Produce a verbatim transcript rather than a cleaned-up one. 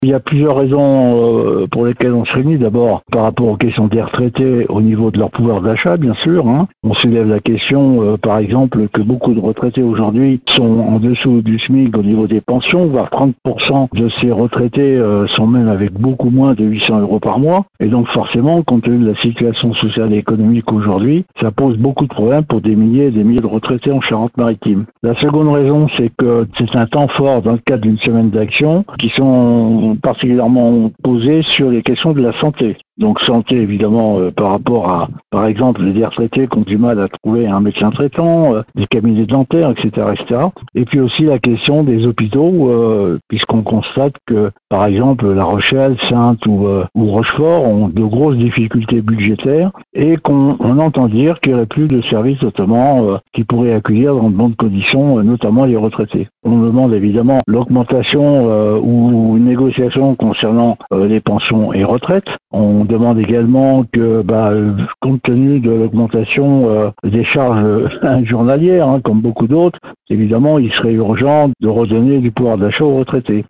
Il y a plusieurs raisons euh, pour lesquelles on se réunit. D'abord, par rapport aux questions des retraités au niveau de leur pouvoir d'achat, bien sûr. Hein. On soulève la question, euh, par exemple, que beaucoup de retraités aujourd'hui sont en dessous du SMIC au niveau des pensions, voire trente pour cent de ces retraités euh, sont même avec beaucoup moins de huit cents euros par mois. Et donc forcément, compte tenu de la situation sociale et économique aujourd'hui, ça pose beaucoup de problèmes pour des milliers et des milliers de retraités en Charente-Maritime. La seconde raison, c'est que c'est un temps fort dans le cadre d'une semaine d'action qui sont particulièrement posés sur les questions de la santé. Donc santé évidemment euh, par rapport à, par exemple, les retraités qui ont du mal à trouver un médecin traitant, euh, des cabinets dentaires, et cetera, et cetera. Et puis aussi la question des hôpitaux, euh, puisqu'on constate que, par exemple, La Rochelle, Saintes ou, euh, ou Rochefort ont de grosses difficultés budgétaires et qu'on on entend dire qu'il n'y aurait plus de services notamment euh, qui pourraient accueillir dans de bonnes conditions, euh, notamment les retraités. On demande évidemment l'augmentation euh, ou une négociation concernant euh, les pensions et retraites. On demande également que, bah, compte tenu de l'augmentation euh, des charges euh, journalières, hein, comme beaucoup d'autres, évidemment, il serait urgent de redonner du pouvoir d'achat aux retraités.